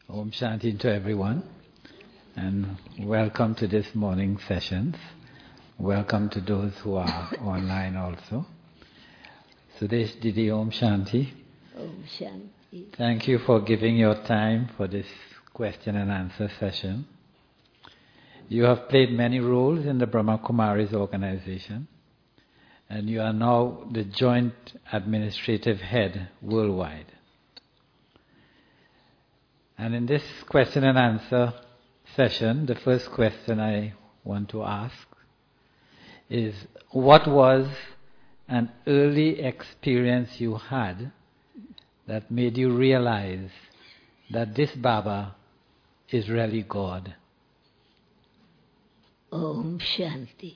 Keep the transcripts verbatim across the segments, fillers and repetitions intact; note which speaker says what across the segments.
Speaker 1: Om Shanti to everyone, and welcome to this morning's sessions. Welcome to those who are online also. Sudesh Didi, Om Shanti.
Speaker 2: Om Shanti.
Speaker 1: Thank you for giving your time for this question and answer session. You have played many roles in the Brahma Kumaris organization, and you are now the joint administrative head worldwide. And in this question and answer session, the first question I want to ask is, what was an early experience you had that made you realize that this Baba is really God?
Speaker 2: Om Shanti.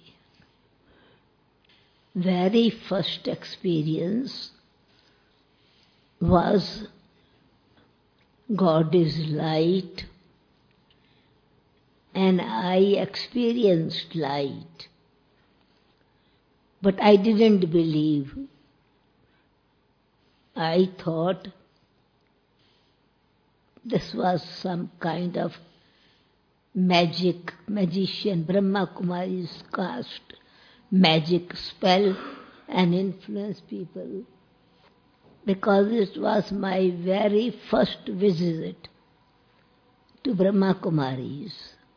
Speaker 2: Very first experience was God is light, and I experienced light. But I didn't believe. I thought this was some kind of magic, magician, Brahma Kumaris cast magic spell and influence people. Because it was my very first visit to Brahma Kumaris.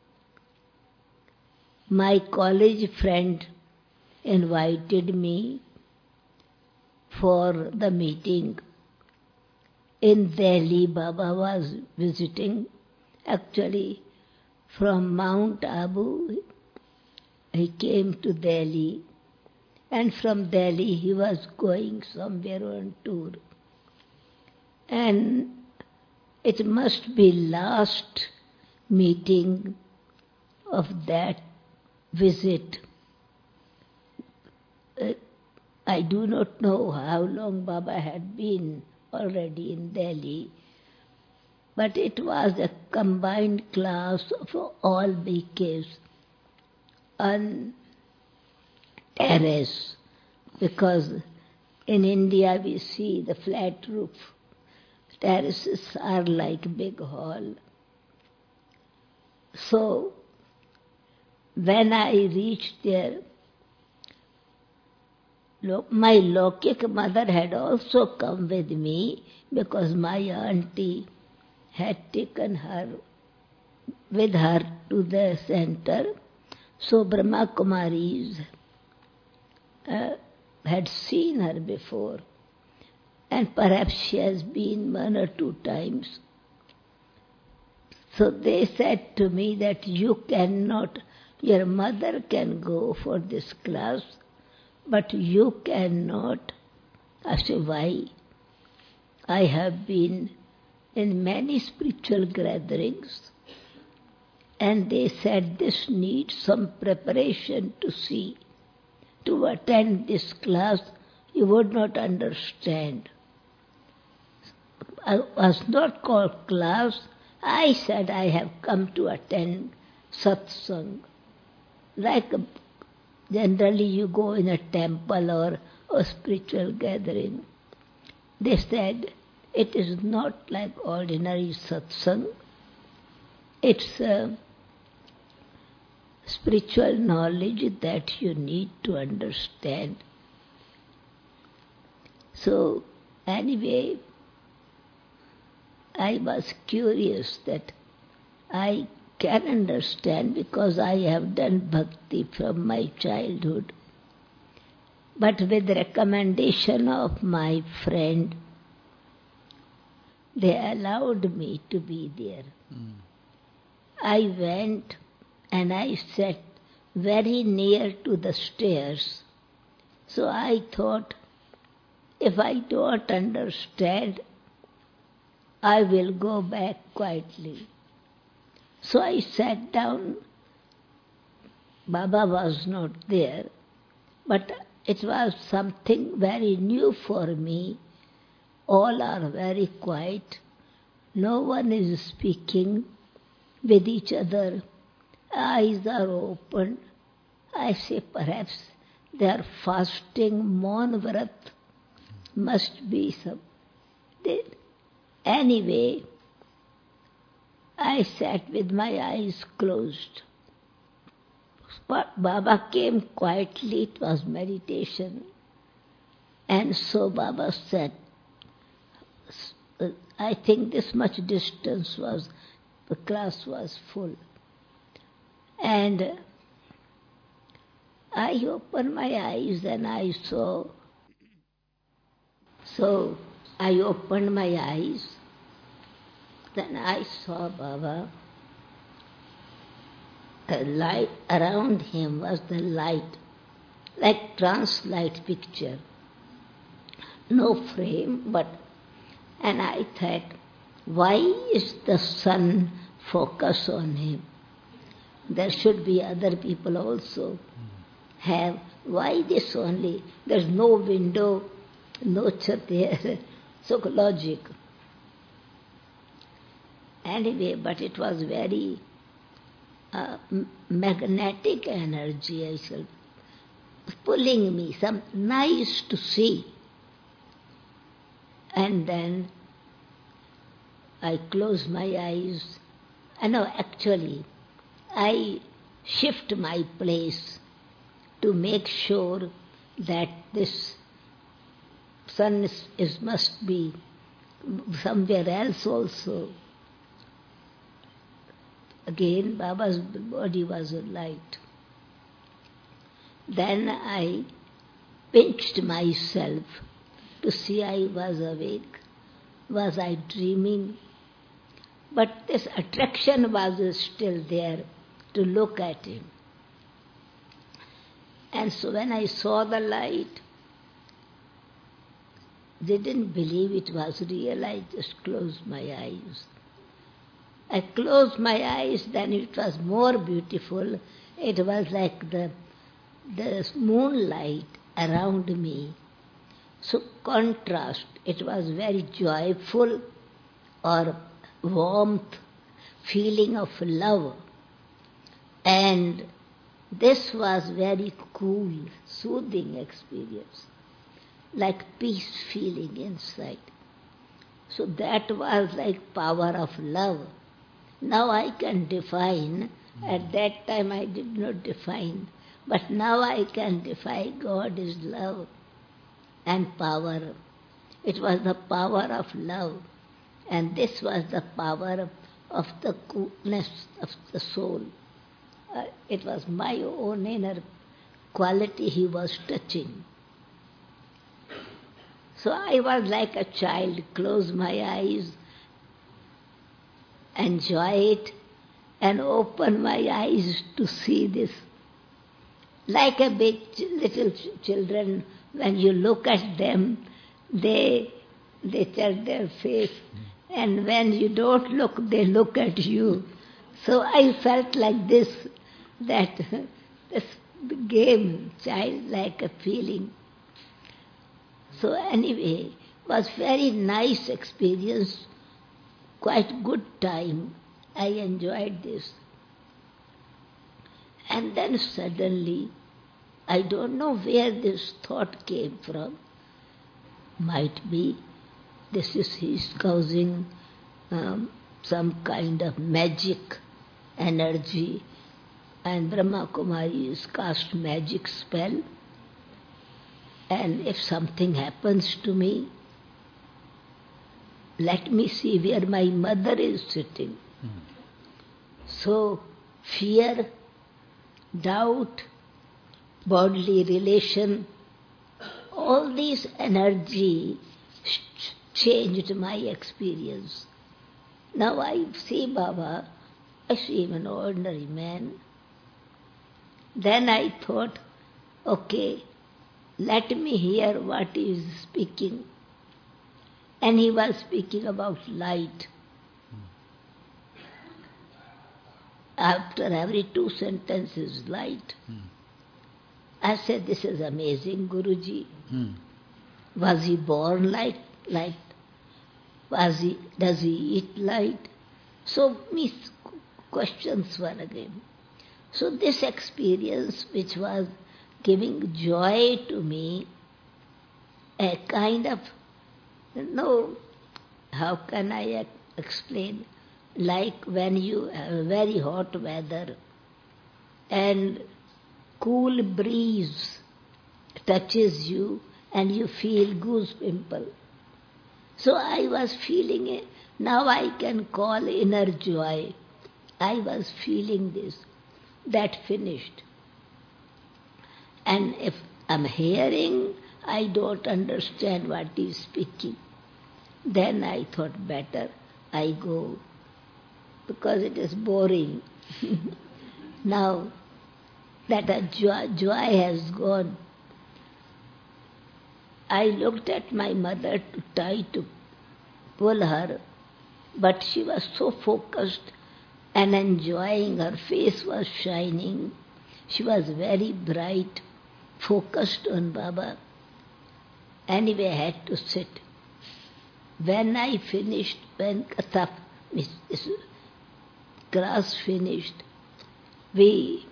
Speaker 2: My college friend invited me for the meeting. In Delhi, Baba was visiting. Actually, from Mount Abu, he came to Delhi. And from Delhi, he was going somewhere on tour. And it must be last meeting of that visit. Uh, I do not know how long Baba had been already in Delhi, but it was a combined class of all B Ks on terrace, because in India we see the flat roof. Terraces are like big hall. So when I reached there, my Lokik mother had also come with me, because my auntie had taken her with her to the center. So Brahma Kumaris Uh, had seen her before, and perhaps she has been one or two times. So they said to me that you cannot, your mother can go for this class, but you cannot. I said, why? I have been in many spiritual gatherings, and they said this needs some preparation to see. To attend this class, you would not understand. I was not called class. I said I have come to attend satsang. Like generally you go in a temple or a spiritual gathering. They said it is not like ordinary satsang. It's a spiritual knowledge that you need to understand. So, anyway, I was curious that I can understand because I have done bhakti from my childhood. But with recommendation of my friend, they allowed me to be there. Mm. I went and I sat very near to the stairs. So I thought, if I don't understand, I will go back quietly. So I sat down. Baba was not there, but it was something very new for me. All are very quiet. No one is speaking with each other. Eyes are open. I say perhaps they are fasting, Maun Vrat. Must be some. They, anyway, I sat with my eyes closed. But Baba came quietly, it was meditation. And so Baba said, I think this much distance was, the class was full. And I opened my eyes and I saw, so I opened my eyes, then I saw Baba. The light around him was the light, like trance-light picture. No frame, but, and I thought, why is the sun focus on him? There should be other people also have. Why this only? There's no window, no chat there. So logic. Anyway, but it was very uh, magnetic energy, I said, pulling me, some nice to see. And then I closed my eyes. I know, actually, I shift my place to make sure that this sun is, is must be somewhere else also. Again, Baba's body was a light. Then I pinched myself to see I was awake. Was I dreaming? But this attraction was still there to look at him. And so when I saw the light, they didn't believe it was real. I just closed my eyes. I closed my eyes, then it was more beautiful. It was like the, the moonlight around me. So contrast, it was very joyful or warmth, feeling of love. And this was very cool, soothing experience, like peace feeling inside. So that was like power of love. Now I can define, at that time I did not define, but now I can define God is love and power. It was the power of love, and this was the power of the coolness of the soul. Uh, it was my own inner quality he was touching. So I was like a child, close my eyes, enjoy it, and open my eyes to see this. Like a big little ch- children, when you look at them, they they turn their face, and when you don't look, they look at you. So I felt like this, that this game, childlike a feeling. So anyway, was very nice experience, quite good time. I enjoyed this. And then suddenly, I don't know where this thought came from. Might be this is his causing um, some kind of magic energy, and Brahma Kumari is cast magic spell. And if something happens to me, let me see where my mother is sitting. Mm. So fear, doubt, bodily relation, all these energy changed my experience. Now I see Baba, I see him an ordinary man. Then I thought, okay, let me hear what he is speaking. And he was speaking about light. Hmm. After every two sentences, light. Hmm. I said, this is amazing, Guruji. Hmm. Was he born like light? Was he, does he eat light? So many questions were again. So this experience, which was giving joy to me, a kind of, no, how can I explain? like when you have very hot weather and cool breeze touches you and you feel goose pimple. So I was feeling it. Now I can call inner joy. I was feeling this. That finished. And if I'm hearing, I don't understand what he's speaking. Then I thought better I go, because it is boring. Now that a joy, joy has gone, I looked at my mother to try to pull her, but she was so focused and enjoying. Her face was shining. She was very bright, focused on Baba. Anyway, I had to sit. When I finished, when Katha, this class finished, we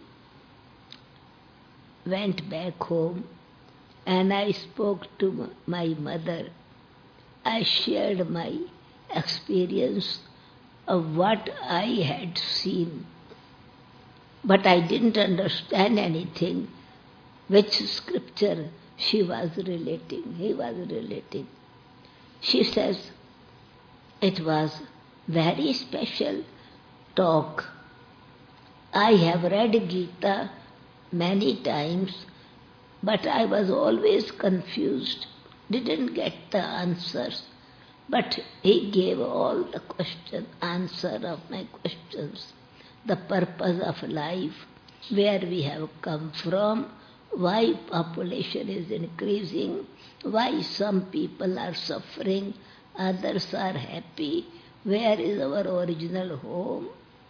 Speaker 2: went back home and I spoke to my mother. I shared my experience of what I had seen, but I didn't understand anything, which scripture she was relating, he was relating. She says, it was very special talk. I have read Gita many times, but I was always confused, didn't get the answers. But he gave all the question, answer of my questions, the purpose of life, where we have come from, why population is increasing, why some people are suffering, others are happy, where is our original home.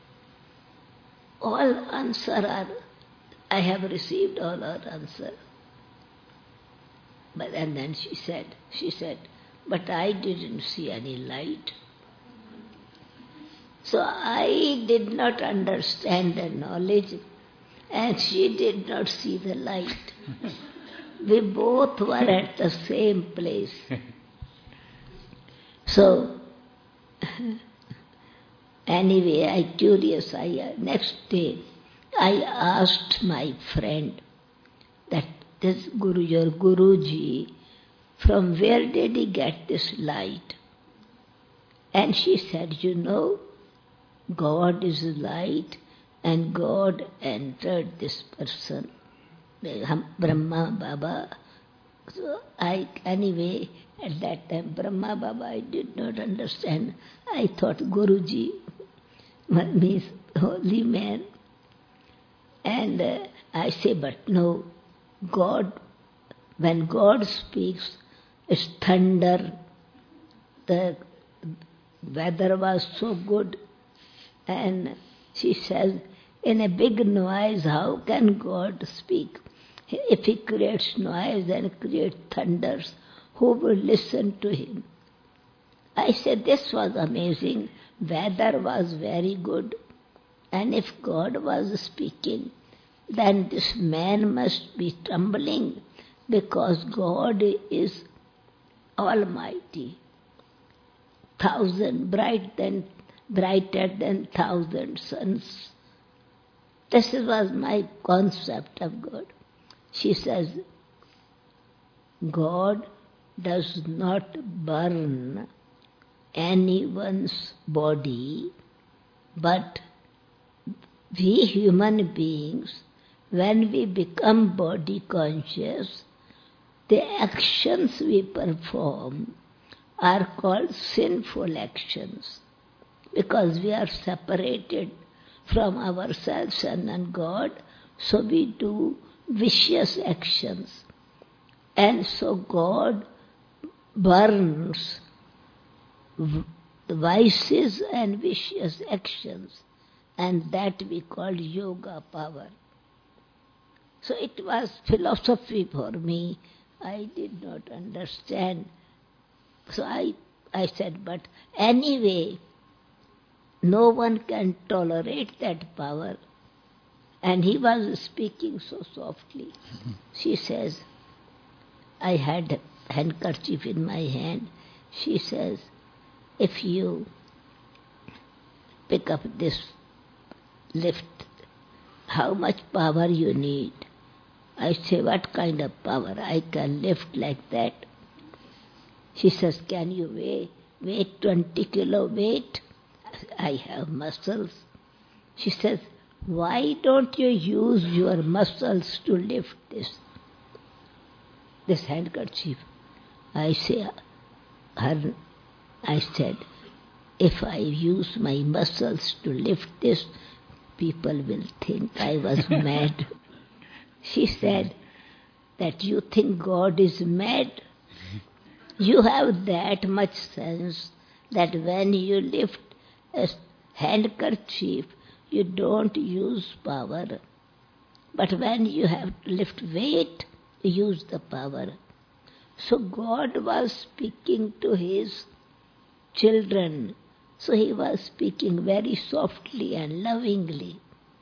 Speaker 2: All answer are, I have received all our answer. But and then she said, she said, but I didn't see any light. So I did not understand the knowledge, and she did not see the light. We both were at the same place. So, anyway, I curious, I, next day, I asked my friend that this Guru, your Guruji, from where did he get this light? And she said, you know, God is light, and God entered this person, Brahma Baba. So I, anyway, at that time, Brahma Baba, I did not understand. I thought Guruji means holy man. And uh, I say, but no, God, when God speaks, it's thunder. The weather was so good. And she says, in a big noise, how can God speak? If he creates noise and creates thunders, who will listen to him? I said, this was amazing. Weather was very good. And if God was speaking, then this man must be trembling, because God is almighty. Thousand, bright than, brighter than thousand suns. This was my concept of God. She says, God does not burn anyone's body, but we human beings, when we become body conscious, the actions we perform are called sinful actions, because we are separated from ourselves and God, so we do vicious actions. And so God burns vices and vicious actions, and that we call yoga power. So it was philosophy for me. I did not understand. So I, I said, but anyway, no one can tolerate that power. And he was speaking so softly. She says, I had a handkerchief in my hand. She says, if you pick up this lift. How much power you need? I say, what kind of power? I can lift like that. She says, can you weigh, weigh twenty kilo weight? I have muscles. She says, why don't you use your muscles to lift this, this handkerchief? I say, her, I said, if I use my muscles to lift this, people will think I was mad. She said, that you think God is mad? You have that much sense that when you lift a handkerchief, you don't use power. But when you have to lift weight, you use the power. So God was speaking to His children. So He was speaking very softly and lovingly.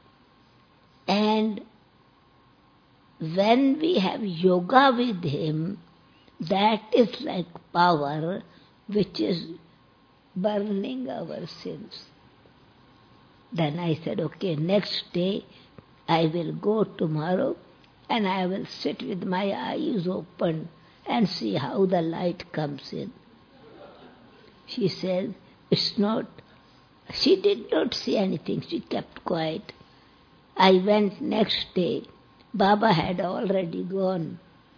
Speaker 2: And when we have yoga with Him, that is like power which is burning our sins. Then I said, okay, next day I will go tomorrow and I will sit with my eyes open and see how the light comes in. She said, it's not, she did not say anything, she kept quiet. I went next day. Baba had already gone.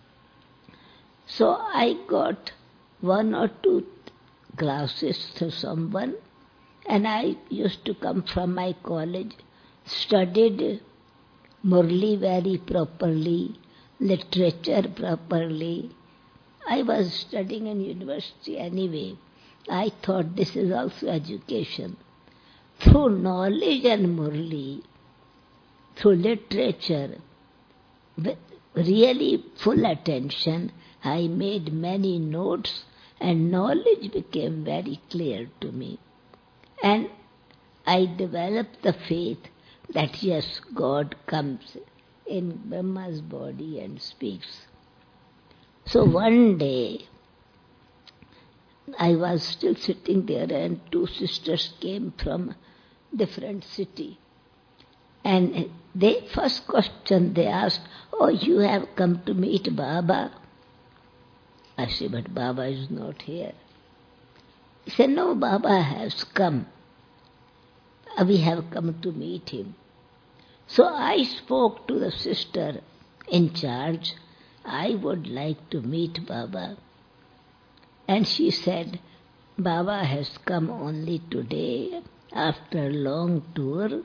Speaker 2: So I got one or two classes to someone, and I used to come from my college, studied Murli very properly, literature properly. I was studying in university anyway. I thought this is also education. Through knowledge and Murli, through literature, with really full attention, I made many notes and knowledge became very clear to me. And I developed the faith that yes, God comes in Brahma's body and speaks. So one day, I was still sitting there and two sisters came from different city. And they, first question they asked, oh, you have come to meet Baba? I said, but Baba is not here. He said, no, Baba has come. We have come to meet him. So I spoke to the sister in charge. I would like to meet Baba. And she said, Baba has come only today after a long tour.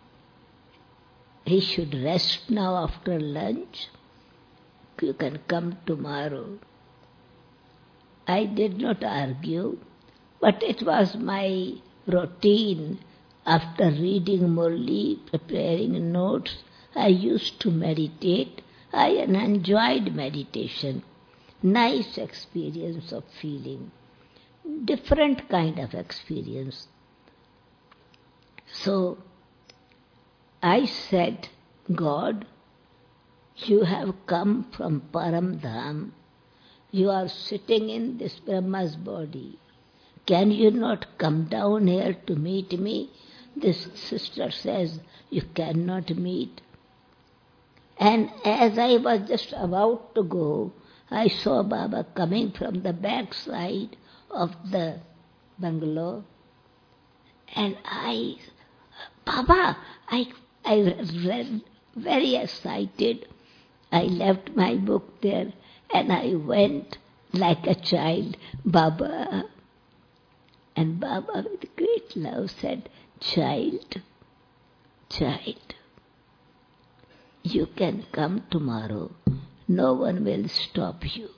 Speaker 2: He should rest now after lunch. You can come tomorrow. I did not argue, but it was my routine. After reading Murli, preparing notes, I used to meditate. I enjoyed meditation. Nice experience of feeling. Different kind of experience. So, I said, God, you have come from Param Dham. You are sitting in this Brahma's body. Can you not come down here to meet me? This sister says, you cannot meet. And as I was just about to go, I saw Baba coming from the back side of the bungalow. And I, Baba, I, I read very excited. I left my book there and I went like a child, Baba. And Baba with great love said, child, child, you can come tomorrow. No one will stop you.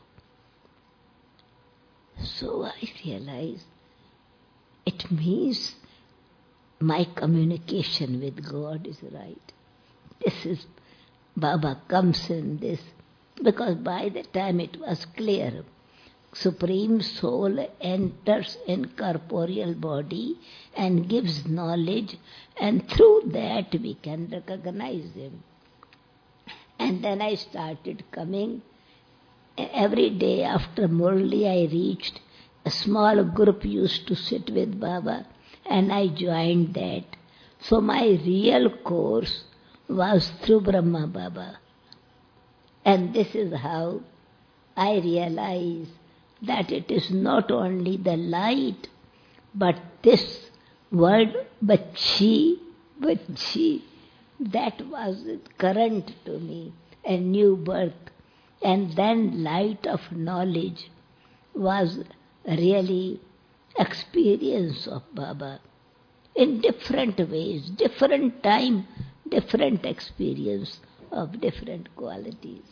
Speaker 2: So I realized it means my communication with God is right. This is, Baba comes in this, because by the time it was clear, Supreme Soul enters in corporeal body and gives knowledge, and through that we can recognize Him. And then I started coming. Every day after Murli I reached, a small group used to sit with Baba, and I joined that. So my real course was through Brahma Baba. And this is how I realize that it is not only the light, but this word Bachchi, Bachchi, that was current to me, a new birth. And then light of knowledge was really experience of Baba in different ways, different time, different experience of different qualities.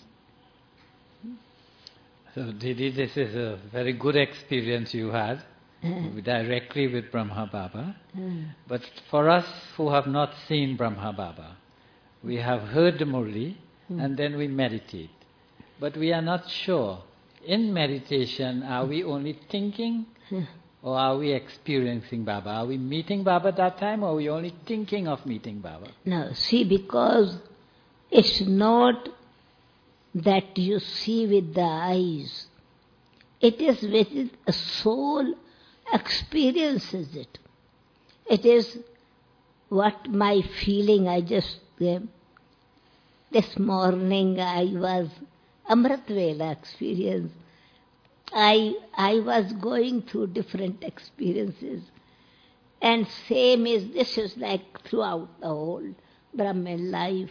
Speaker 1: So Didi, this is a very good experience you had uh. directly with Brahma Baba. Uh. But for us who have not seen Brahma Baba, we have heard the Murli uh. and then we meditate. But we are not sure. In meditation, are we only thinking uh. or are we experiencing Baba? Are we meeting Baba that time or are we only thinking of meeting Baba?
Speaker 2: No, see, because it's not that you see with the eyes. It is with the soul experiences it. It is what my feeling I just gave. This morning I was Amrit Vela experience. I, I was going through different experiences. And same is, this is like throughout the whole Brahman life.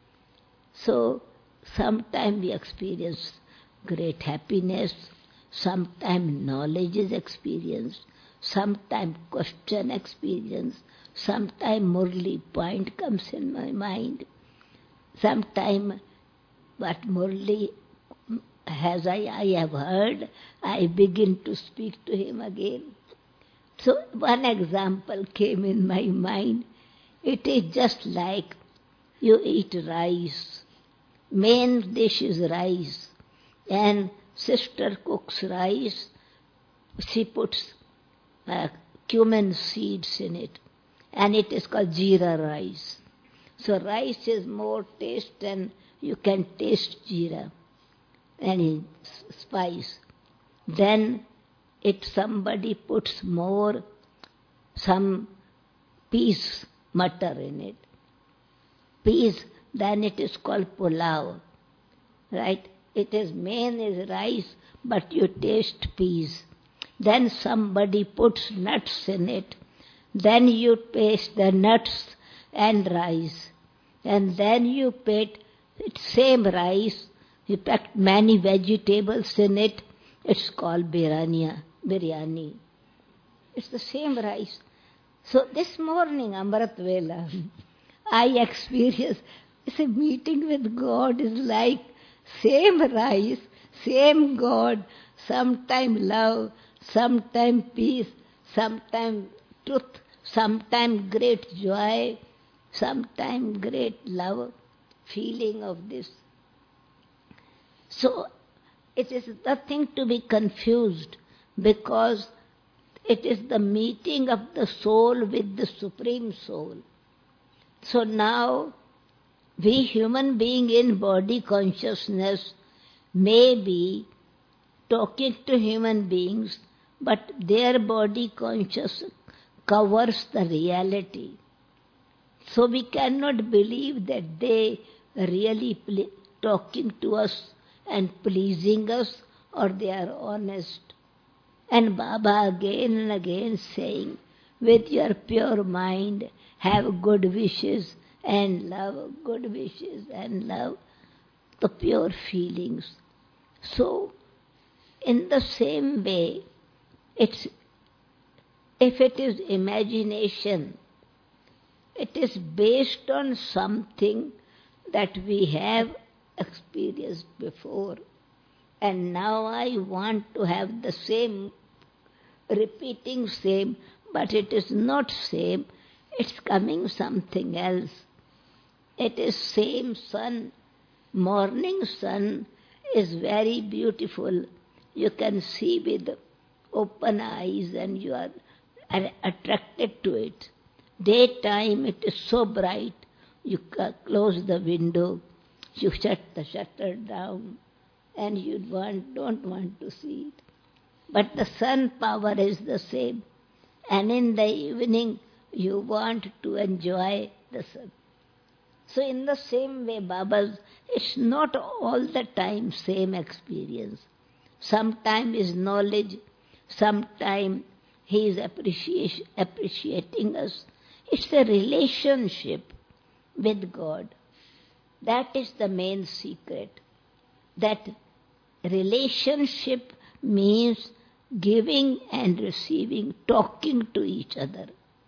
Speaker 2: So, sometimes we experience great happiness, sometimes knowledge is experienced, sometimes question experience, sometimes Murli point comes in my mind, sometimes what Murli has I, I have heard, I begin to speak to him again. So one example came in my mind. It is just like you eat rice. Main dish is rice, and sister cooks rice. She puts uh, cumin seeds in it, and it is called jeera rice. So rice is more taste, and you can taste jeera, any spice. Then if somebody puts more, some peas, matar in it, peas, then it is called pulao, right? It is main is rice, but you taste peas. Then somebody puts nuts in it. Then you taste the nuts and rice. And then you put same rice, you packed many vegetables in it. It's called biryani. biryani. It's the same rice. So this morning, Amrit Vela, I experienced, it's a meeting with God is like same rice, same God, sometime love, sometime peace, sometime truth, sometime great joy, sometime great love, feeling of this. So it is nothing to be confused, because it is the meeting of the soul with the Supreme Soul. So now, we human being in body consciousness may be talking to human beings, but their body consciousness covers the reality. So we cannot believe that they really ple- talking to us and pleasing us, or they are honest. And Baba again and again saying, with your pure mind, have good wishes and love, good wishes and love, the pure feelings. So, in the same way, it's, if it is imagination, it is based on something that we have experienced before. And now I want to have the same, repeating same, but it is not same, it's coming something else. It is same sun, morning sun is very beautiful. You can see with open eyes and you are attracted to it. Daytime it is so bright, you close the window, you shut the shutter down, and you want, don't want to see it. But the sun power is the same. and in the evening you want to enjoy the sun. So in the same way, Baba's, it's not all the time same experience. Sometime is knowledge, sometime he is appreciation, appreciating us. It's a relationship with God. That is the main secret. That relationship means giving and receiving, talking to each other.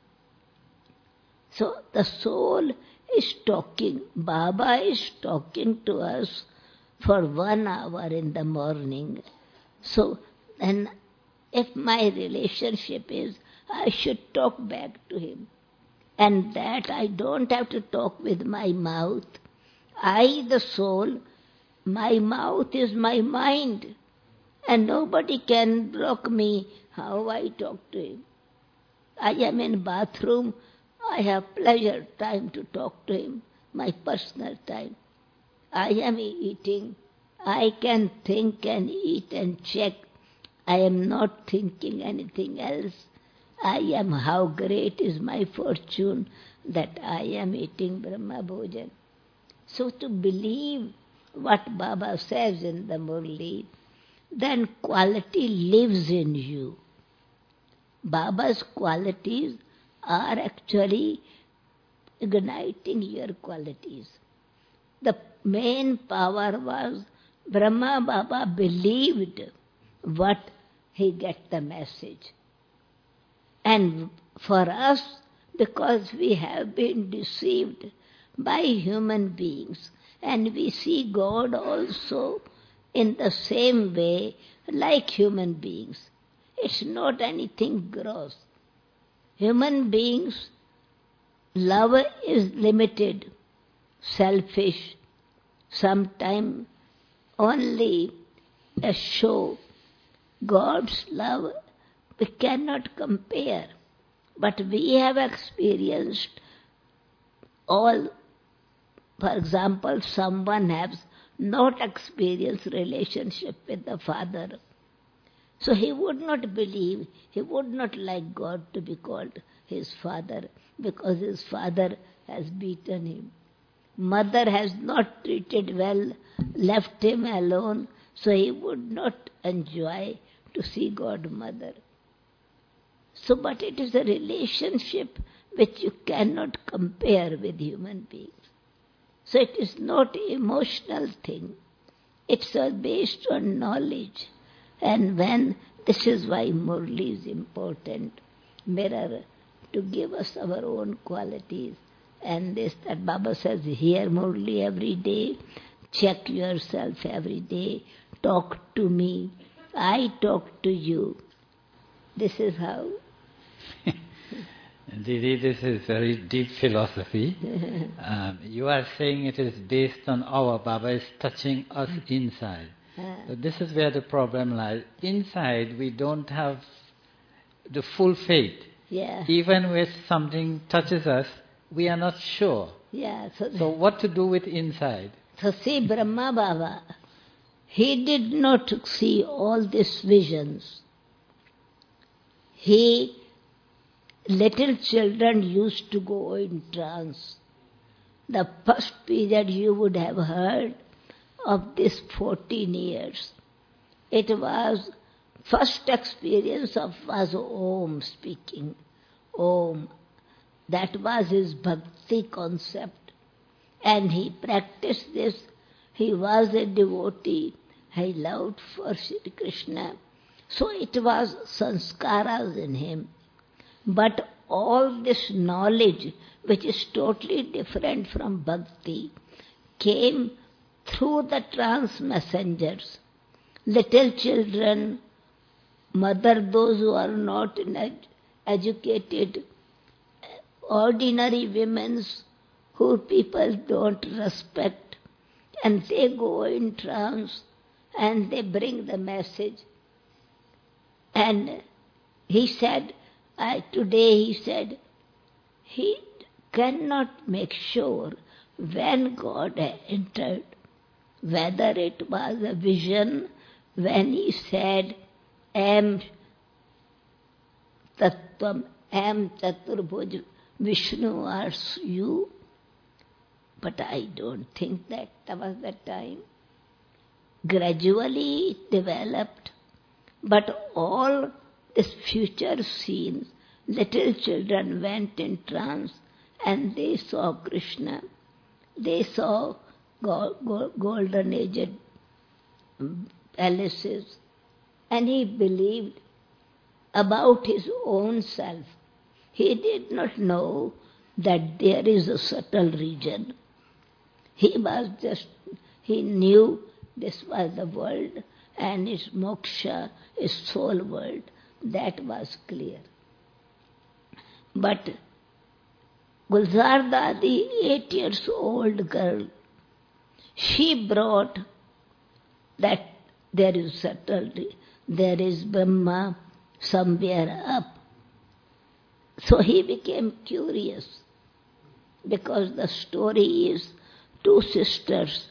Speaker 2: So the soul is talking. Baba is talking to us for one hour in the morning. So then if my relationship is, I should talk back to him. And that I don't have to talk with my mouth. I, the soul, my mouth is my mind. And nobody can block me how I talk to him. I am in bathroom, I have pleasure time to talk to him, my personal time. I am eating, I can think and eat and check. I am not thinking anything else. I am how great is my fortune that I am eating Brahma Bhojan. So to believe what Baba says in the Murli, then quality lives in you. Baba's qualities are actually igniting your qualities. The main power was Brahma Baba believed what he get the message. And for us, because we have been deceived by human beings, and we see God also in the same way like human beings. It's not anything gross. Human beings' love is limited, selfish, sometimes only a show. God's love we cannot compare, but we have experienced all. For example, someone has not experienced relationship with the Father. So he would not believe, he would not like God to be called his Father, because his Father has beaten him. Mother has not treated well, left him alone, so he would not enjoy to see God Mother. So, but it is a relationship which you cannot compare with human beings. So it is not emotional thing. It's all based on knowledge. And when, this is why Murli is important, mirror, to give us our own qualities. And this, that Baba says, hear Murli every day, check yourself every day, talk to me, I talk to you. This is how.
Speaker 1: Didi, this is very deep philosophy. um, you are saying it is based on our Baba is touching us inside. So this is where the problem lies. Inside we don't have the full faith.
Speaker 2: Yeah.
Speaker 1: Even when something touches us, we are not sure.
Speaker 2: Yeah. So,
Speaker 1: so what to do with inside?
Speaker 2: So see, Brahma Baba, he did not see all these visions. He, little children used to go in trance. The first period you would have heard of this fourteen years. It was, first experience of was Om speaking. Om. That was his bhakti concept. And he practiced this. He was a devotee. He loved for Sri Krishna. So it was sanskaras in him. But all this knowledge, which is totally different from bhakti, came through the trance messengers. Little children, mother, those who are not ed- educated, ordinary women who people don't respect, and they go in trance and they bring the message. And he said, I, today he said, he cannot make sure when God entered, whether it was a vision when he said, am Tattvam am Chaturbhuj, Vishnu are you. But I don't think that that was the time. Gradually it developed, but all this future scenes, little children went in trance and they saw Krishna. They saw go- go- golden aged palaces, and he believed about his own self. He did not know that there is a subtle region. He was just, he knew this was the world and its moksha, its soul world. That was clear. But Gulzar Dadi, eight years old girl, she brought that there is subtlety, there is Brahma somewhere up. So he became curious, because the story is two sisters,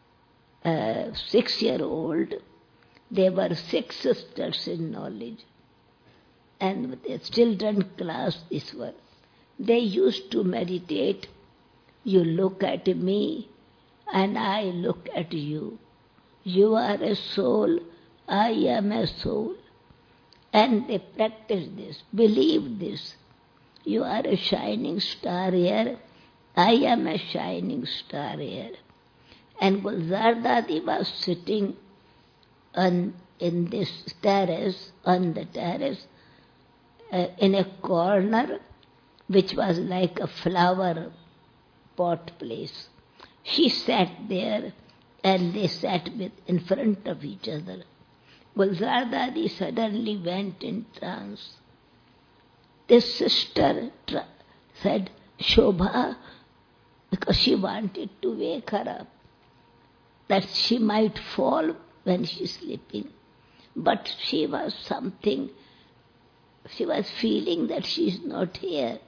Speaker 2: uh, six-year-old, they were six sisters in knowledge. And with the children class, this were. They used to meditate. You look at me and I look at you. You are a soul, I am a soul. And they practice this, believe this. You are a shining star here, I am a shining star here. And Gulzar Dadi was sitting on, in this terrace, on the terrace, uh, in a corner which was like a flower pot place. She sat there and they sat with, in front of each other. Gulzar Dadi suddenly went in trance. This sister tra- said, Shobha, because she wanted to wake her up, that she might fall when she is sleeping. But she was something, she was feeling that she is not here,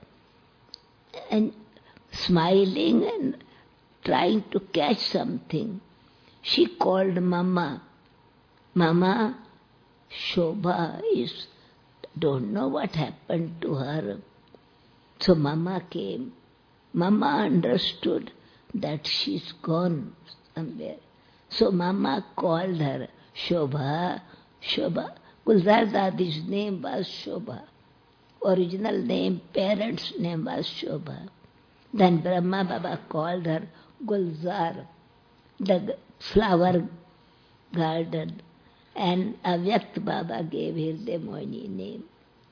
Speaker 2: and smiling and trying to catch something. She called Mama. Mama, Shobha is, don't know what happened to her. So Mama came. Mama understood that she's gone somewhere. So Mama called her, Shobha, Shobha. Gulzar Dadi's name was Shobha. Original name, parents' name was Shobha. Then Brahma Baba called her Gulzar, the flower garden. And Avyakt Baba gave Hirde Moini name.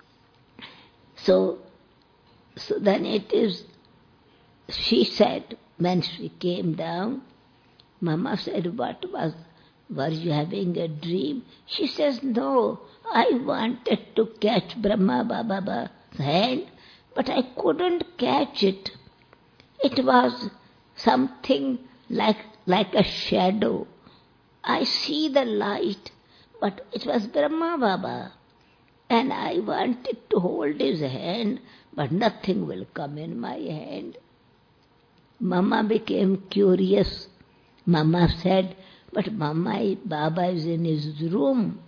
Speaker 2: So, so then it is, she said, when she came down, Mama said, what was, were you having a dream? She says, no, I wanted to catch Brahma Baba's hand, but I couldn't catch it. It was something like, like a shadow. I see the light, but it was Brahma Baba. And I wanted to hold his hand, but nothing will come in my hand. Mama became curious. Mama said, but Mama, Baba is in his room.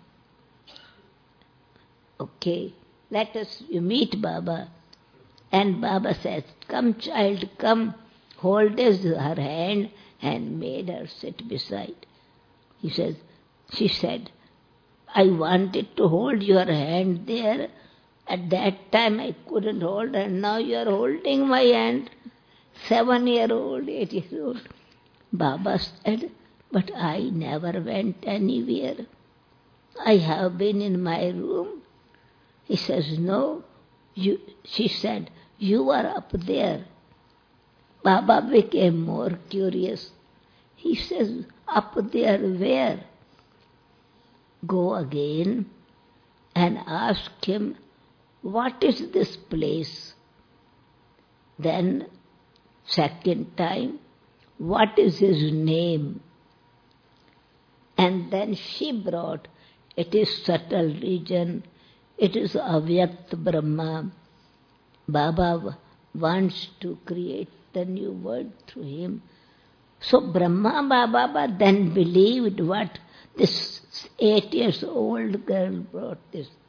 Speaker 2: Okay, let us you meet Baba. And Baba says, come child, come. Hold his, her hand and made her sit beside. He says, she said, I wanted to hold your hand there. At that time I couldn't hold, and now you are holding my hand. Seven year old, eight years old. Baba said, but I never went anywhere. I have been in my room. He says, no. You, she said, you are up there. Baba became more curious. He says, up there where? Go again and ask him, what is this place? Then, second time, what is his name? And then she brought, it is subtle region, it is Avyakt Brahma. Baba wants to create the new world through him. So Brahma Baba then believed what this eight years old girl brought this.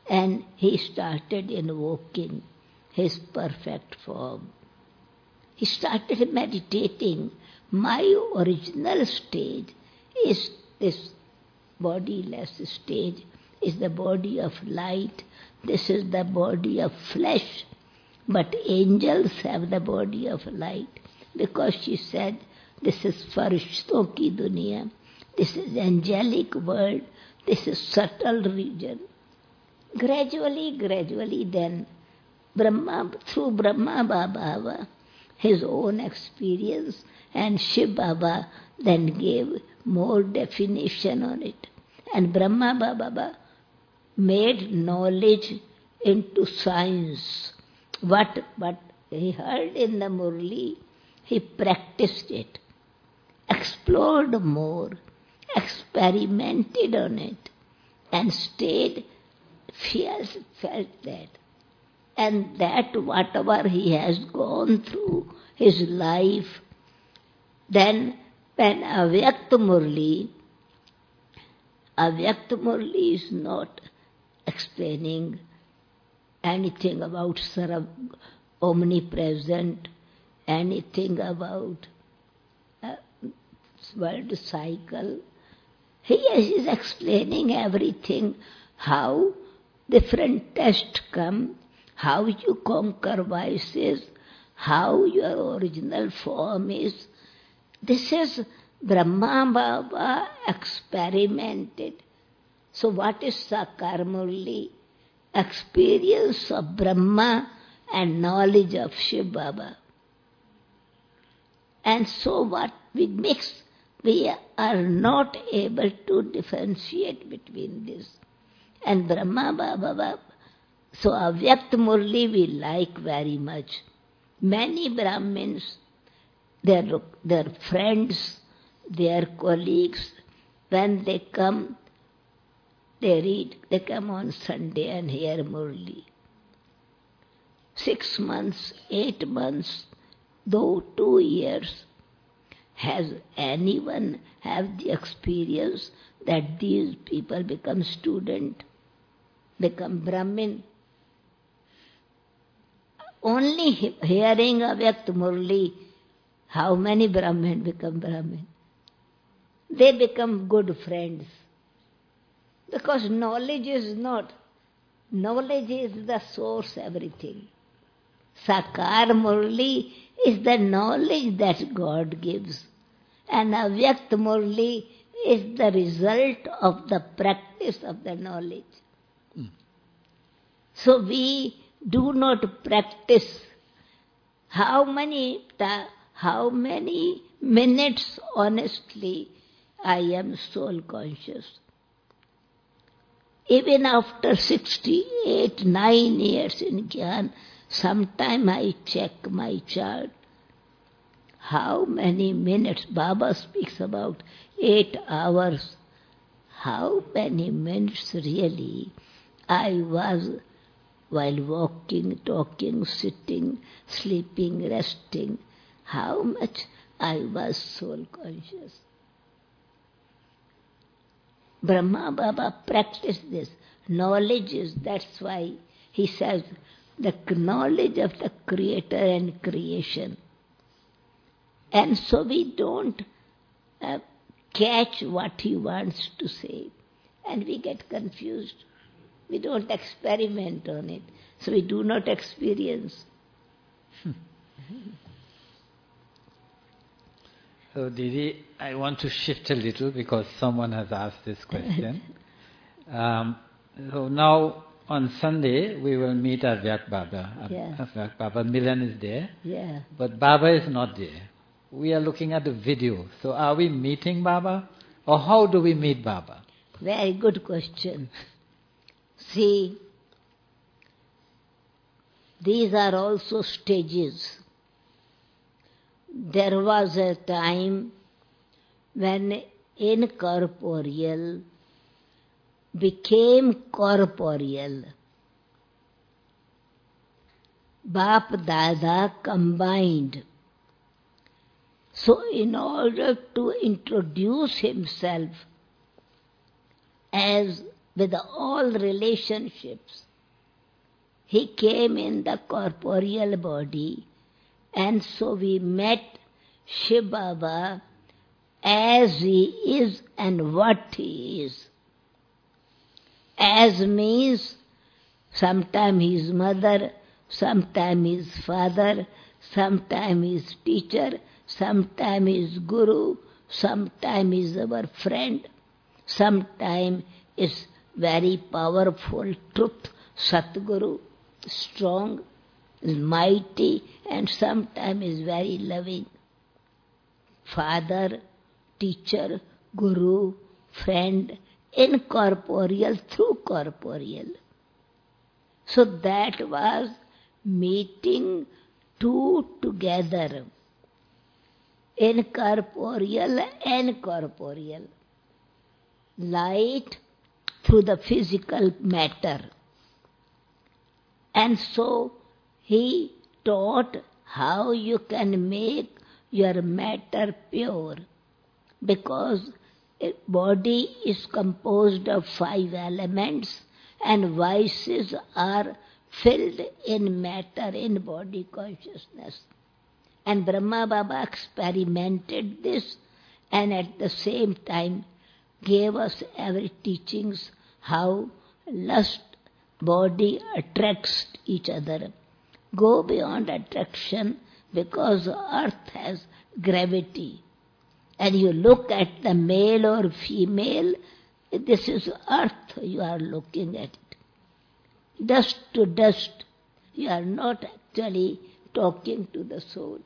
Speaker 2: and he started invoking his perfect form. He started meditating. My original stage is this bodiless stage, is the body of light. This is the body of flesh. But angels have the body of light, because she said, this is farishton ki duniya, this is angelic world, this is subtle region. Gradually, gradually then, Brahma, through Brahma Baba, his own experience, and Shiv Baba then gave more definition on it. And Brahma Baba made knowledge into science. What, what he heard in the Murli, he practiced it, explored more, experimented on it, and stayed, fierce, felt that. And that whatever he has gone through his life, then when Avyakt Murli, Avyakt Murli is not explaining anything about Sarv, omnipresent, anything about uh, world cycle. He is explaining everything, how different tests come, how you conquer vices, how your original form is. This is Brahma Baba experimented. So what is Sakar Murli? Experience of Brahma and knowledge of Shiv Baba. And so what we mix, we are not able to differentiate between this. And Brahma Baba, so Avyakt Murli we like very much. Many Brahmins, their, their friends, their colleagues, when they come, they read, they come on Sunday and hear Murli. Six months, eight months, though two years, has anyone have the experience that these people become student, become Brahmin? Only hearing Avyakt Murli, how many Brahmin become Brahmin? They become good friends. Because knowledge is not, knowledge is the source of everything. Sakar Murli is the knowledge that God gives. And Avyakt Murli is the result of the practice of the knowledge. Mm. So we do not practice. How many, ta- how many minutes honestly I am soul conscious? Even after sixty-eight, nine years in Gyan, sometime I check my chart. How many minutes? Baba speaks about eight hours. How many minutes really I was while walking, talking, sitting, sleeping, resting. How much I was soul conscious. Brahma Baba practiced this. Knowledge is, that's why he says, the knowledge of the Creator and creation. And so we don't uh, catch what he wants to say. And we get confused. We don't experiment on it. So we do not experience.
Speaker 1: So Didi, I want to shift a little because someone has asked this question. um, so now on Sunday we will meet Avyakt Baba.
Speaker 2: Yeah.
Speaker 1: Avyakt Baba Milan is there.
Speaker 2: Yeah.
Speaker 1: But Baba is not there. We are looking at the video. So are we meeting Baba? Or how do we meet Baba?
Speaker 2: Very good question. See, these are also stages. There was a time when incorporeal became corporeal. Baap Dada combined. So in order to introduce himself as with all relationships. He came in the corporeal body, and so we met Shiv Baba as he is and what he is. As means sometime his mother, sometime his father, sometime his teacher, sometime his guru, sometime is our friend, sometime is very powerful truth, Satguru, strong, mighty, and sometime is very loving. Father, teacher, guru, friend, incorporeal through corporeal. So that was meeting two together, incorporeal and corporeal. Light through the physical matter. And so he taught how you can make your matter pure, because a body is composed of five elements and vices are filled in matter, in body consciousness. And Brahma Baba experimented this and at the same time gave us every teachings how lust, body attracts each other. Go beyond attraction because earth has gravity. And you look at the male or female, this is earth, you are looking at it. Dust to dust, you are not actually talking to the soul.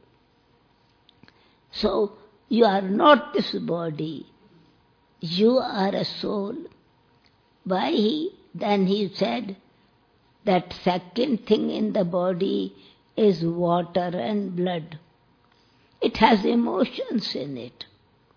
Speaker 2: So, you are not this body, you are a soul. Why he? Then he said that second thing in the body is water and blood. It has emotions in it.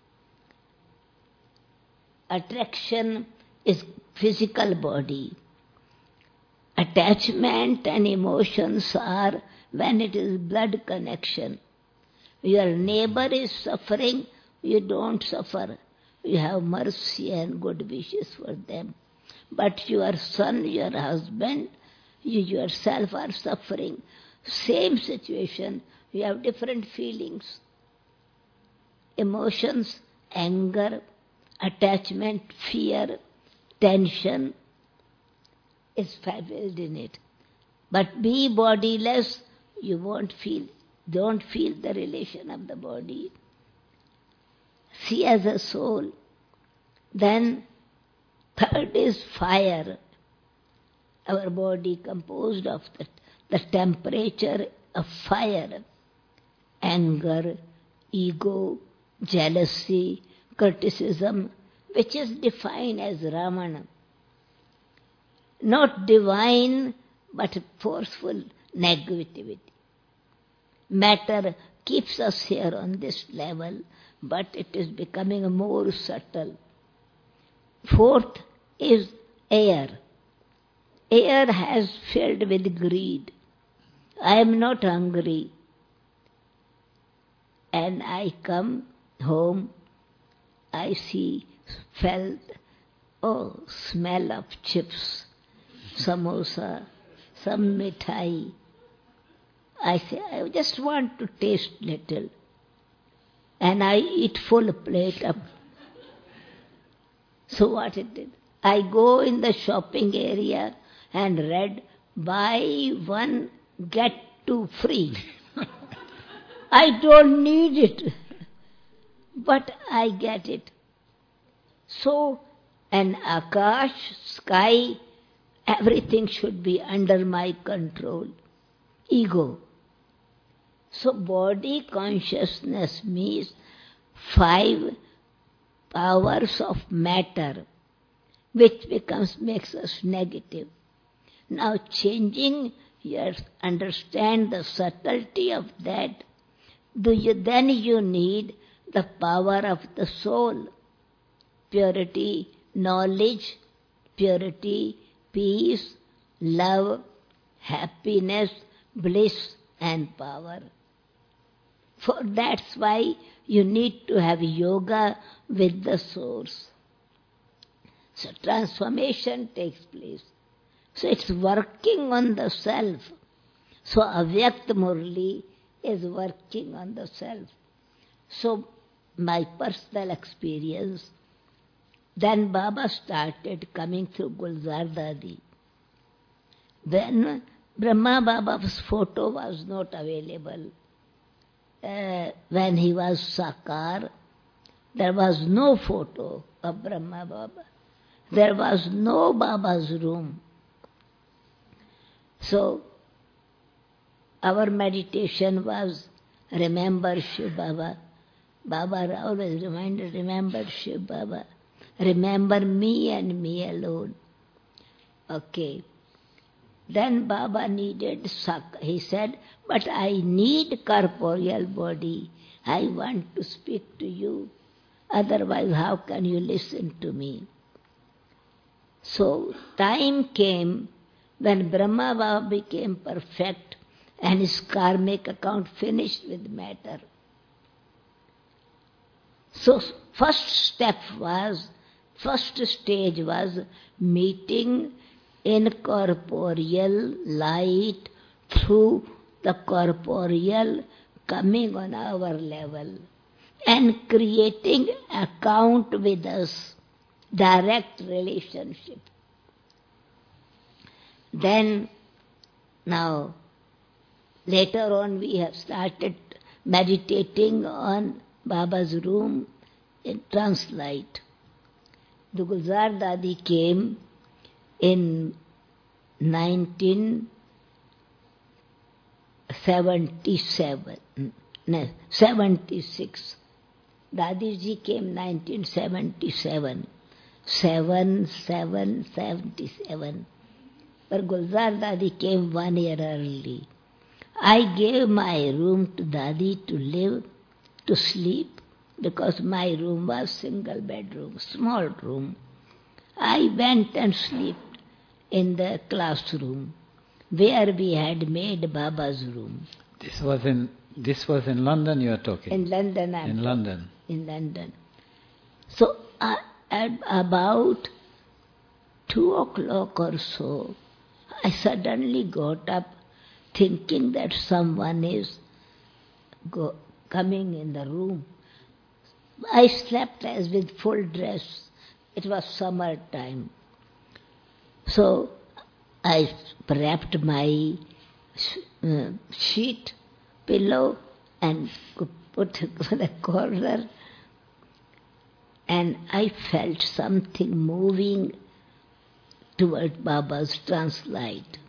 Speaker 2: Attraction is physical body. Attachment and emotions are when it is blood connection. Your neighbor is suffering, you don't suffer. You have mercy and good wishes for them. But your son, your husband, you yourself are suffering. Same situation, you have different feelings. Emotions, anger, attachment, fear, tension is filled in it. But be bodiless, you won't feel, don't feel the relation of the body. See as a soul. Then third is fire. Our body composed of the, the temperature of fire. Anger, ego, jealousy, criticism, which is defined as Ramana. Not divine, but forceful negativity. Matter keeps us here on this level, but it is becoming more subtle. Fourth is air. Air has filled with greed. I am not hungry. And I come home, I see, felt, oh, smell of chips, samosa, some mithai. I say, I just want to taste little. And I eat full plate up. So what it did? I go in the shopping area and read, buy one, get two free. I don't need it, but I get it. So, an akash, sky, everything should be under my control. Ego. So, body consciousness means five powers of matter, which becomes, makes us negative. Now, changing your understand the subtlety of that, do you then you need the power of the soul, purity, knowledge, purity, peace, love, happiness, bliss and power. For that's why you need to have yoga with the source. So transformation takes place. So it's working on the self. So Avyakt Murli is working on the self. So my personal experience, then Baba started coming through Gulzar Dadi. When Brahma Baba's photo was not available, uh, when he was Sakar, there was no photo of Brahma Baba. There was no Baba's room. So our meditation was remember Shiv Baba. Baba always reminded, remember Shiv Baba. Remember me and me alone. Okay. Then Baba needed Sakar. He said, but I need corporeal body. I want to speak to you. Otherwise, how can you listen to me? So time came when Brahma Baba became perfect and his karmic account finished with matter. So first step was, first stage was meeting incorporeal light through the corporeal coming on our level and creating account with us, direct relationship. Then, now, later on we have started meditating on Baba's room in Translight. The Gulzar Dadi came in nineteen seventy-seven, no, seventy-six. Dadiji came nineteen seventy-seven, seven, seven, seventy-seven. But Gulzar Dadi came one year early. I gave my room to Dadi to live, to sleep, because my room was single bedroom, small room. I went and slept in the classroom where we had made Baba's room.
Speaker 1: This was in this was in London you are talking?
Speaker 2: In London. I'm
Speaker 1: in London.
Speaker 2: In London. So uh, at about two o'clock or so, I suddenly got up thinking that someone is go, coming in the room. I slept as with full dress. It was summer time. So I wrapped my uh, sheet, pillow, and put it in a corner, and I felt something moving toward Baba's Translight.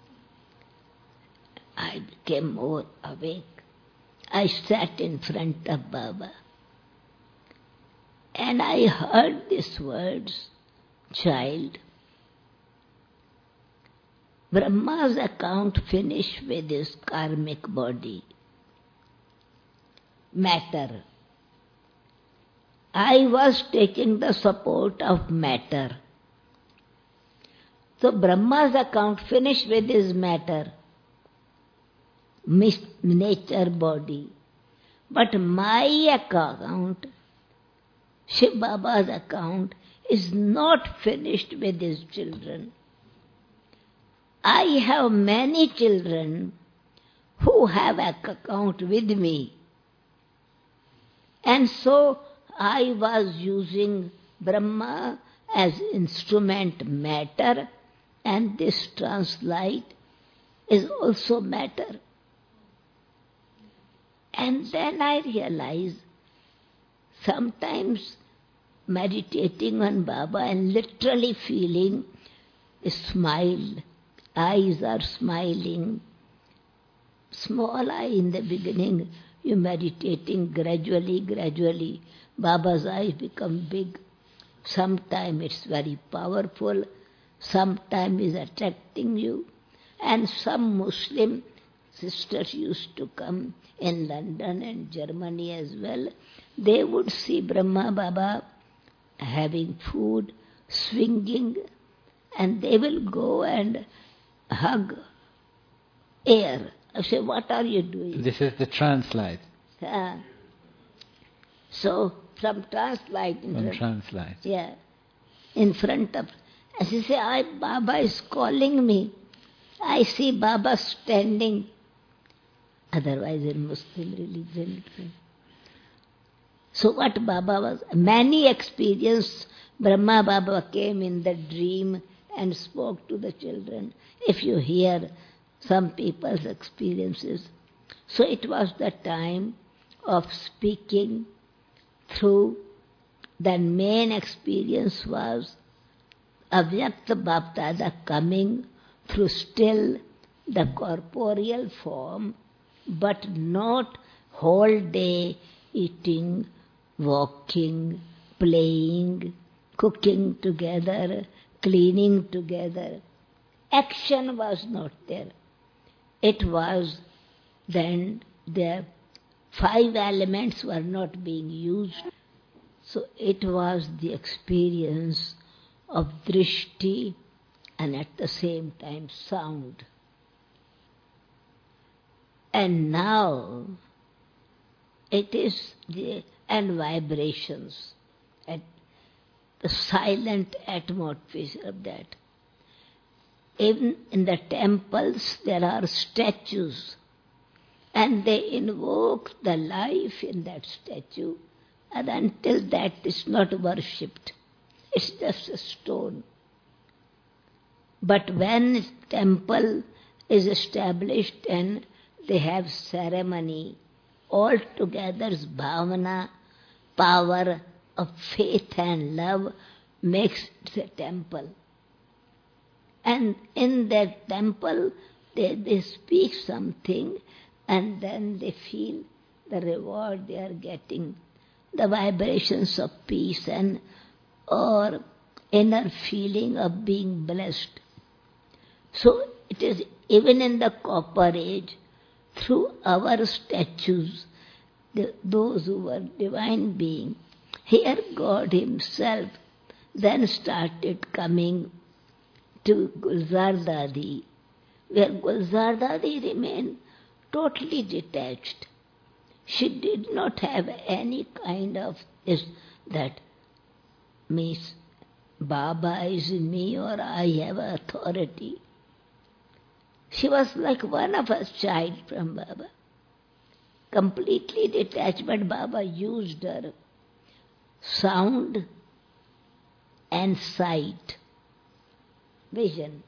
Speaker 2: I became more awake. I sat in front of Baba, and I heard these words, child, Brahma's account finished with his karmic body, matter. I was taking the support of matter. So Brahma's account finished with his matter, nature, body. But my account, Shiv Baba's account, is not finished with his children. I have many children who have an account with me. And so I was using Brahma as instrument matter, and this Translight is also matter. And then I realized, sometimes meditating on Baba and literally feeling a smile, eyes are smiling, small eye in the beginning, you meditating gradually, gradually, Baba's eyes become big. Sometimes it's very powerful, sometimes it's attracting you. And some Muslim sisters used to come in London and Germany as well. They would see Brahma Baba having food, swinging, and they will go and hug air. I say, what are you doing?
Speaker 1: This is the Translight.
Speaker 2: Uh, so, from Translight.
Speaker 1: From Translight.
Speaker 2: Yeah. in front of. As he say, I, Baba is calling me. I see Baba standing. Otherwise in Muslim religion. So what Baba was, many experience, Brahma Baba came in the dream and spoke to the children. If you hear some people's experiences. So it was the time of speaking through, the main experience was Avyakta Bapdada coming through still the corporeal form, but not whole day eating, walking, playing, cooking together, cleaning together. Action was not there. It was then the five elements were not being used. So it was the experience of drishti and at the same time sound. And now it is the, and vibrations, and the silent atmosphere of that. Even in the temples there are statues, and they invoke the life in that statue, and until that is not worshipped, it's just a stone. But when temple is established and they have ceremony, altogether bhavana, power of faith and love makes the temple. And in that temple they, they speak something, and then they feel the reward they are getting, the vibrations of peace and or inner feeling of being blessed. So it is even in the copper age, through our statues, the, those who were divine being, here God himself then started coming to Gulzar Dadi, where Gulzar Dadi remained totally detached. She did not have any kind of is that means Baba is me or I have authority. She was like one of us child from Baba. Completely detached, but Baba used her sound and sight, vision.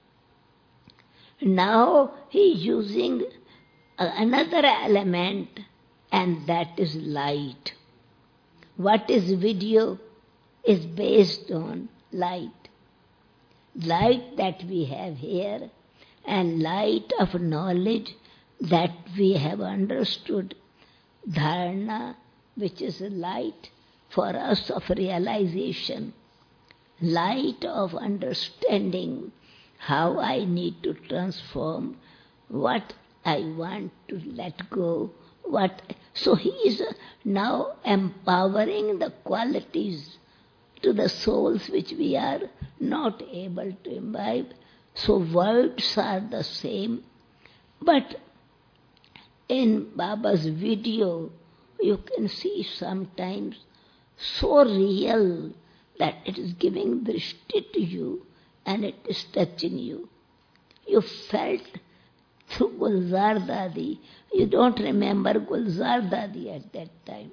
Speaker 2: Now he is using another element, and that is light. What is video is based on light. Light that we have here and light of knowledge that we have understood. Dharana, which is a light for us of realization. Light of understanding how I need to transform, what I want to let go, what. So he is now empowering the qualities to the souls which we are not able to imbibe. So words are the same, but in Baba's video you can see sometimes so real that it is giving drishti to you and it is touching you. You felt through Gulzar Dadi. You don't remember Gulzar Dadi at that time.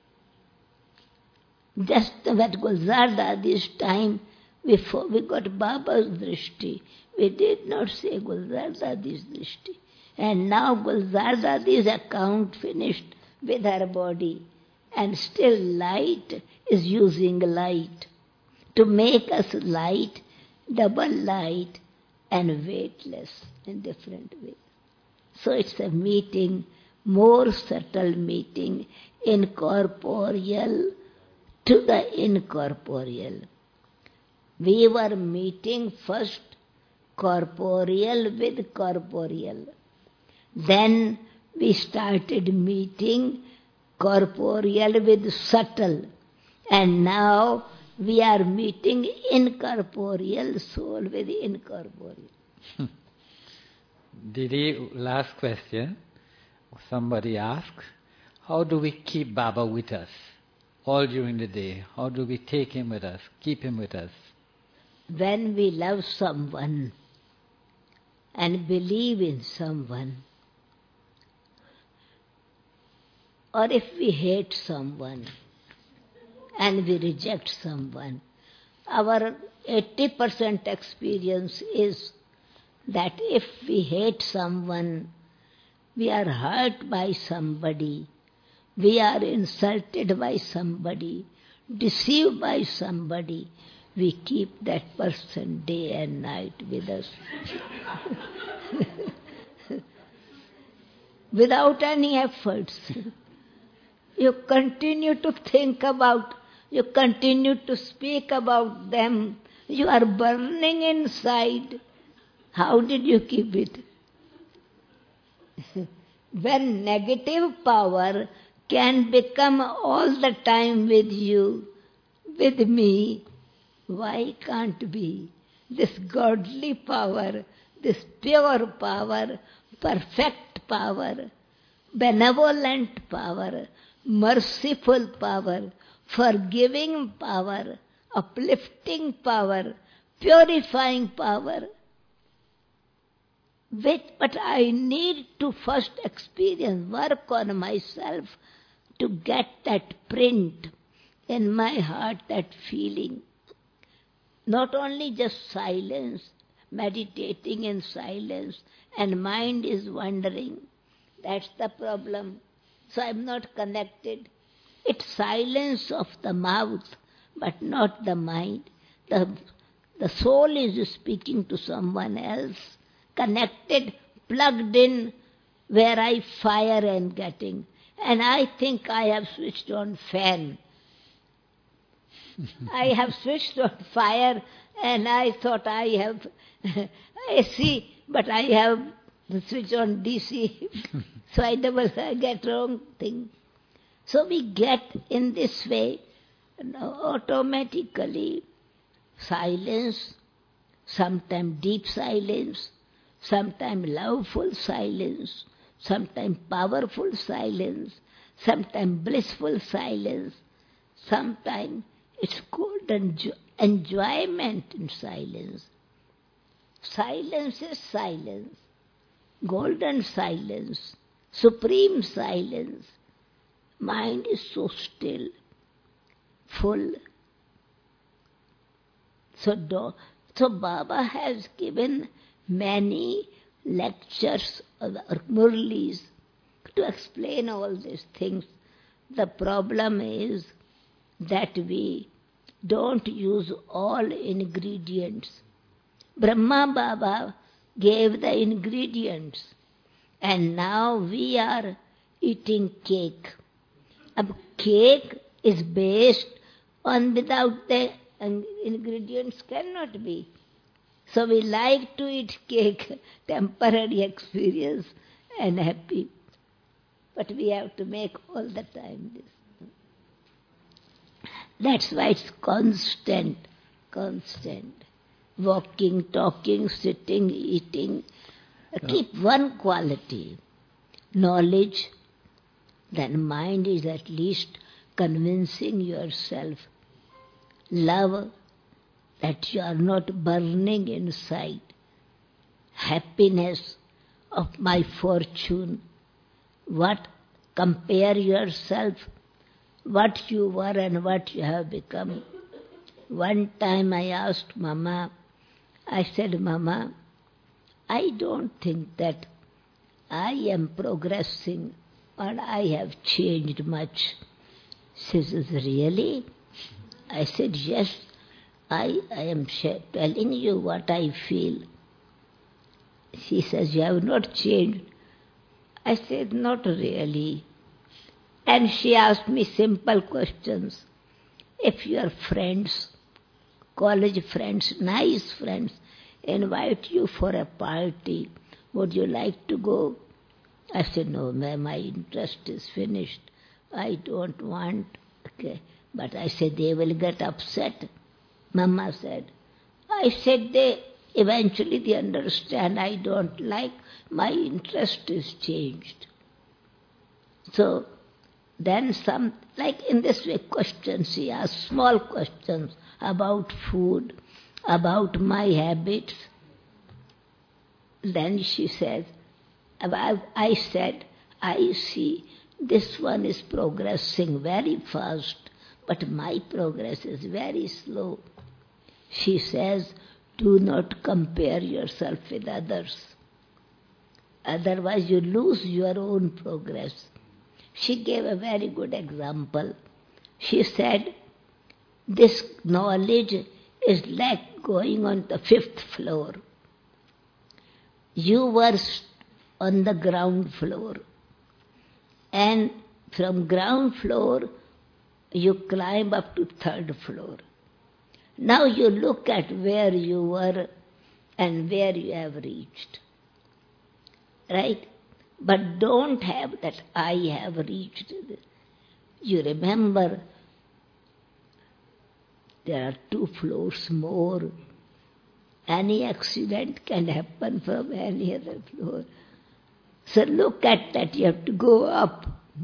Speaker 2: Just at Gulzar Dadi's time, before we got Baba's drishti, we did not say Gulzar Dadi's drishti. And now Gulzar Dadi's account finished with her body, and still light is using light to make us light, double light, and weightless in different ways. So it's a meeting, more subtle meeting, incorporeal to the incorporeal. We were meeting first corporeal with corporeal. Then we started meeting corporeal with subtle. And now we are meeting incorporeal soul with incorporeal.
Speaker 1: Didi, last question. Somebody asked, how do we keep Baba with us all during the day? How do we take him with us, keep him with us?
Speaker 2: When we love someone and believe in someone, or if we hate someone and we reject someone, our eighty percent experience is that if we hate someone, we are hurt by somebody, we are insulted by somebody, deceived by somebody, we keep that person day and night with us. Without any efforts. You continue to think about, you continue to speak about them. You are burning inside. How did you keep it? When negative power can become all the time with you, with me, why can't be? This godly power, this pure power, perfect power, benevolent power, merciful power, forgiving power, uplifting power, purifying power. Which, but I need to first experience, work on myself to get that print in my heart, that feeling. Not only just silence, meditating in silence, and mind is wandering. That's the problem. So I'm not connected. It's silence of the mouth, but not the mind. The, the soul is speaking to someone else, connected, plugged in, where I fire am getting. And I think I have switched on fan. I have switched on fire and I thought I have A C, but I have the switch on D C. So I never get wrong thing. So we get in this way automatically silence, sometimes deep silence, sometimes loveful silence, sometimes powerful silence, sometimes blissful silence, sometimes it's good enjo- enjoyment in silence. Silence is silence, golden silence, supreme silence. Mind is so still, full. So, do, so Baba has given many lectures or murlis to explain all these things. The problem is that we don't use all ingredients. Brahma Baba gave the ingredients, and now we are eating cake. Ab cake is based on without the ingredients cannot be. So we like to eat cake, temporary experience and happy. But we have to make all the time this. That's why it's constant, constant. Walking, talking, sitting, eating. Keep one quality. Knowledge. Then mind is at least convincing yourself. Love, that you are not burning inside. Happiness of my fortune. What? Compare yourself, what you were and what you have become. One time I asked Mama, I said, Mama, I don't think that I am progressing or I have changed much. She says, really? I said, yes, I, I am telling you what I feel. She says, you have not changed. I said, not really. And she asked me simple questions. If your friends, college friends, nice friends, invite you for a party, would you like to go? I said, no, ma'am, my interest is finished. I don't want. Okay. But I said, they will get upset. Mama said. I said, they eventually they understand I don't like, my interest is changed. So, then some, like in this way, questions she asked, small questions about food, about my habits. Then she says, I said, I see this one is progressing very fast, but my progress is very slow. She says, do not compare yourself with others. Otherwise you lose your own progress. She gave a very good example. She said, this knowledge is like going on the fifth floor. You were on the ground floor, and from ground floor you climb up to third floor. Now you look at where you were and where you have reached. Right? But don't have that I have reached. You remember there are two floors more. Any accident can happen from any other floor. So look at that, you have to go up.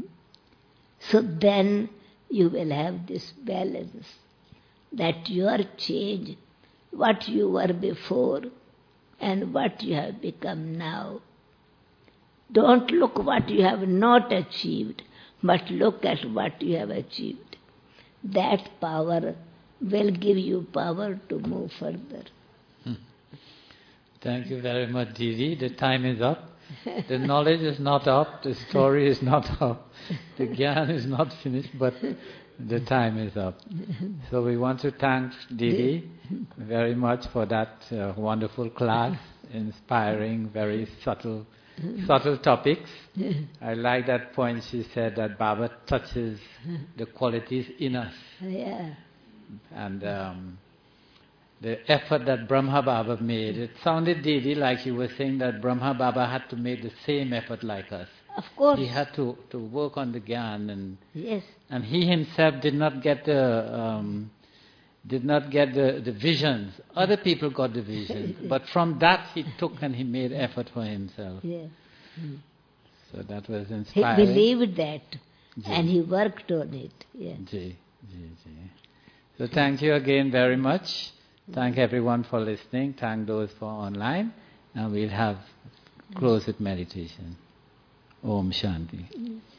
Speaker 2: So then you will have this balance, that your change, what you were before and what you have become now. Don't look what you have not achieved, but look at what you have achieved. That power will give you power to move further.
Speaker 1: Hmm. Thank you very much, Didi. The time is up. The knowledge is not up, the story is not up, the gyan is not finished, but the time is up. So we want to thank Didi very much for that uh, wonderful class, inspiring, very subtle, subtle topics. I like that point she said that Baba touches the qualities in us.
Speaker 2: Yeah.
Speaker 1: And um, the effort that Brahma Baba made, it sounded, Didi, like you were saying that Brahma Baba had to make the same effort like us.
Speaker 2: Of course.
Speaker 1: He had to, to work on the gyan, and
Speaker 2: yes.
Speaker 1: and he himself did not get the um, did not get the, the visions. Other people got the visions, but from that he took and he made effort for himself.
Speaker 2: Yeah. Mm.
Speaker 1: So that was inspiring.
Speaker 2: He believed that,
Speaker 1: Ji.
Speaker 2: and he worked on it. Yeah.
Speaker 1: Ji, ji, ji. So thank you again very much. Thank everyone for listening. Thank those for online. And we'll have close with meditation. Om Shanti.